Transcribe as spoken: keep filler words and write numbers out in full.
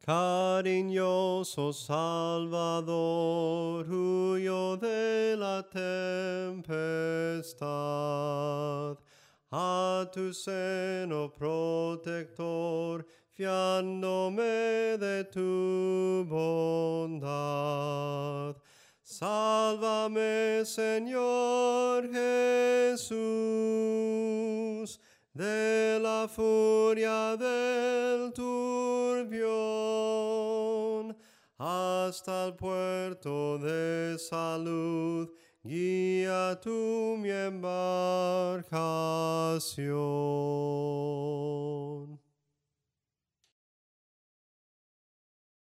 Cariñoso Salvador, huyo de la tempestad. A tu seno protector, fiándome de tu bondad. Sálvame, Señor Jesús, de la furia del turbión, hasta el puerto de salud, guía tú mi embarcación.